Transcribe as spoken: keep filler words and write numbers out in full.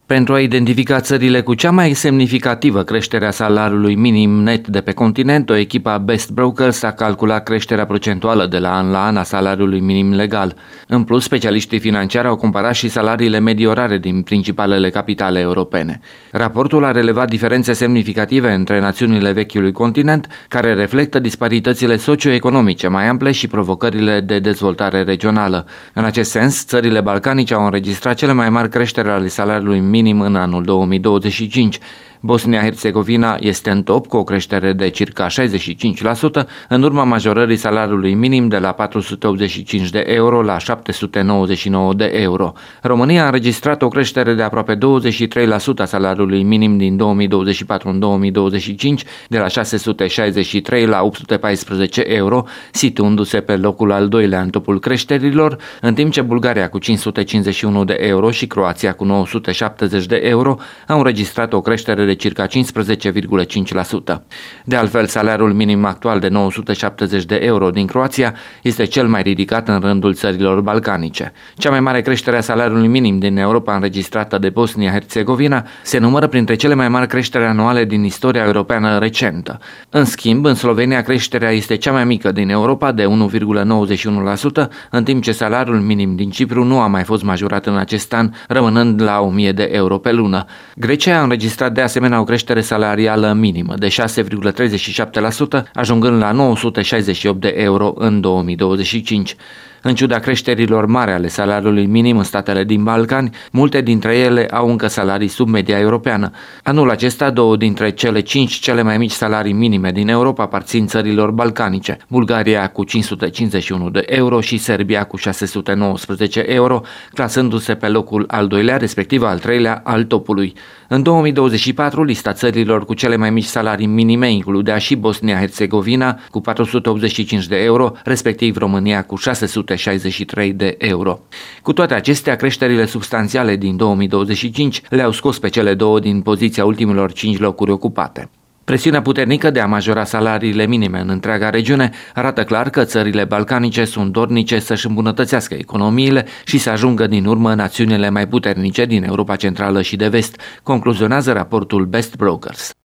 Pentru a identifica țările cu cea mai semnificativă creștere a salariului minim net de pe continent, o echipă a Best Brokers a calculat creșterea procentuală de la an la an a salariului minim legal. În plus, specialiștii financiari au comparat și salariile medii-orare din principalele capitale europene. Raportul a relevat diferențe semnificative între națiunile vechiului continent, care reflectă disparitățile socioeconomice mai ample și provocările de dezvoltare regională. În acest sens, țările balcanice au înregistrat cele mai mari creșteri ale salariului minim minim în anul două mii douăzeci și cinci. Bosnia-Herzegovina este în top cu o creștere de circa șaizeci și cinci la sută în urma majorării salariului minim de la patru sute optzeci și cinci de euro la șapte sute nouăzeci și nouă de euro. România a înregistrat o creștere de aproape douăzeci și trei la sută a salariului minim din două mii douăzeci și patru în două mii douăzeci și cinci, de la șase sute șaizeci și trei la opt sute paisprezece euro, situându-se pe locul al doilea în topul creșterilor, în timp ce Bulgaria cu cinci sute cincizeci și unu de euro și Croația cu nouă sute șaptezeci de euro au înregistrat o creștere de circa cincisprezece virgulă cinci la sută. De altfel, salariul minim actual de nouă sute șaptezeci de euro din Croația este cel mai ridicat în rândul țărilor balcanice. Cea mai mare creștere a salariului minim din Europa înregistrată de Bosnia-Herzegovina se numără printre cele mai mari creșteri anuale din istoria europeană recentă. În schimb, în Slovenia creșterea este cea mai mică din Europa, de unu virgulă nouăzeci și unu la sută, în timp ce salariul minim din Cipru nu a mai fost majorat în acest an, rămânând la o mie de euro pe lună. Grecia a înregistrat de asemenea o creștere salarială minimă de șase virgulă treizeci și șapte la sută, ajungând la nouă sute șaizeci și opt de euro în două mii douăzeci și cinci. În ciuda creșterilor mari ale salariului minim în statele din Balcani, multe dintre ele au încă salarii sub media europeană. Anul acesta, două dintre cele cinci cele mai mici salarii minime din Europa aparțin țărilor balcanice, Bulgaria cu cinci sute cincizeci și unu de euro și Serbia cu șase sute nouăsprezece euro, clasându-se pe locul al doilea, respectiv al treilea, al topului. În două mii douăzeci și patru, lista țărilor cu cele mai mici salarii minime includea și Bosnia-Herzegovina cu patru sute optzeci și cinci de euro, respectiv România cu șase sute șaizeci și trei de euro. Cu toate acestea, creșterile substanțiale din două mii douăzeci și cinci le-au scos pe cele două din poziția ultimelor cinci locuri ocupate. Presiunea puternică de a majora salariile minime în întreaga regiune arată clar că țările balcanice sunt dornice să-și îmbunătățească economiile și să ajungă din urmă națiunile mai puternice din Europa Centrală și de Vest, concluzionează raportul Best Brokers.